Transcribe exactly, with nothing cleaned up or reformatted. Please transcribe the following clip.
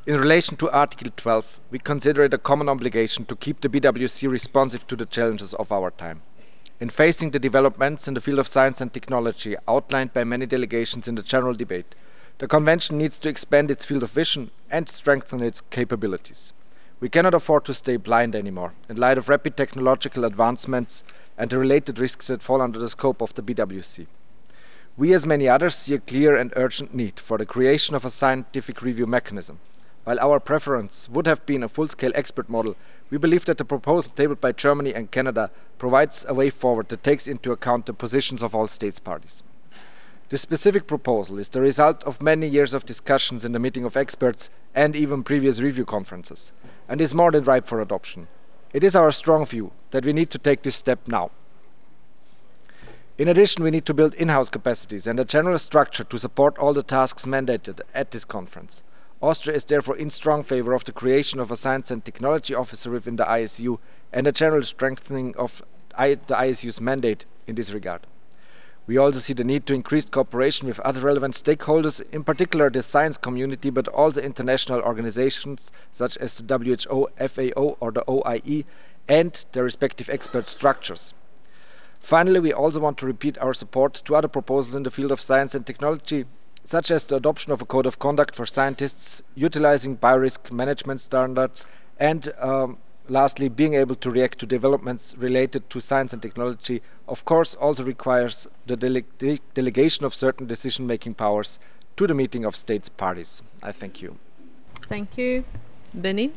In relation to Article twelve, we consider it a common obligation to keep the B W C responsive to the challenges of our time. In facing the developments in the field of science and technology outlined by many delegations in the general debate, the Convention needs to expand its field of vision and strengthen its capabilities. We cannot afford to stay blind anymore in light of rapid technological advancements and the related risks that fall under the scope of the B W C. We, as many others, see a clear and urgent need for the creation of a scientific review mechanism. While our preference would have been a full-scale expert model, we believe that the proposal tabled by Germany and Canada provides a way forward that takes into account the positions of all states parties. This specific proposal is the result of many years of discussions in the meeting of experts and even previous review conferences, and is more than ripe for adoption. It is our strong view that we need to take this step now. In addition, we need to build in-house capacities and a general structure to support all the tasks mandated at this conference. Austria is therefore in strong favour of the creation of a science and technology officer within the I S U and a general strengthening of the I S U's mandate in this regard. We also see the need to increase cooperation with other relevant stakeholders, in particular the science community, but also international organisations such as the W H O, F A O or the O I E, and their respective expert structures. Finally, we also want to repeat our support to other proposals in the field of science and technology, such as the adoption of a code of conduct for scientists, utilising biorisk management standards, and um, lastly, being able to react to developments related to science and technology, of course, also requires the dele de delegation of certain decision-making powers to the meeting of states parties. I thank you. Thank you. Benin?